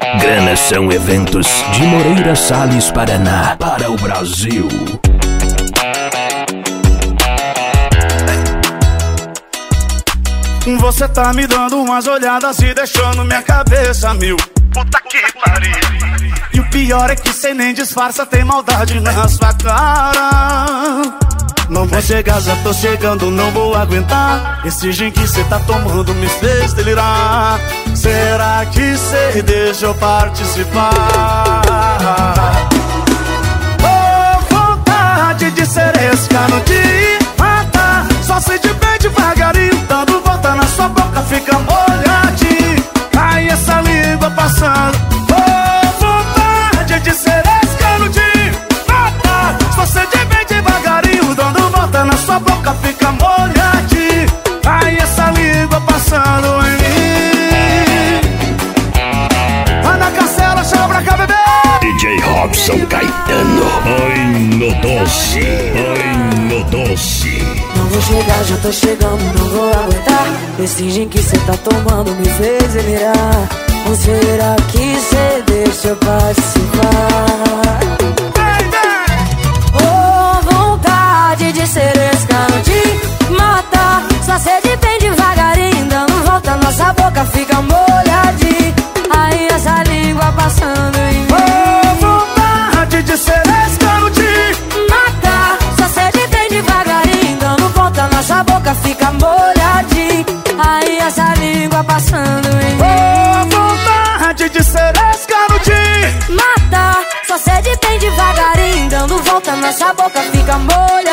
Granação Eventos de Moreira Salles, Paraná, para o Brasil. Você tá me dando umas olhadas e deixando minha cabeça mil. Puta que pariu. E o pior é que cê nem disfarça, tem maldade na sua cara. Não vou chegar, já tô chegando, não vou aguentar. Esse gin que cê tá tomando me fez delirar. Será que cê deixa eu participar? Oh, vontade de ser esse cano de matar. Só sei de bem devagarinho, dando volta na sua boca, fica molhadinho. Ai, essa língua passando. Oh, vontade de ser esse cano de matar. Só sei de bem devagarinho, dando volta na sua boca, fica molhadinho. Ai, essa língua passando em mim. Ana Castela, chama pra cá, bebê. DJ Robson Caetano. Ai, no doce, ai, no doce. Não vou chegar, já tô chegando, não vou aguentar. Esse gin que cê tá tomando me fez delirar. Ou será que cê deixa eu participar? Oh, vontade de ser esse cano de matar. Só cede bem devagarinho, dando volta, nossa boca fica molhadinha. Aí essa língua passando em mim. Oh, vontade de ser esse cano de matar. Só cede bem devagarinho, dando volta, nossa boca fica molhadinha. Aí essa língua passando em mim. Oh, vontade de ser esse cano de matar. Só cede bem devagarinho, dando volta, nossa boca fica molhadinha.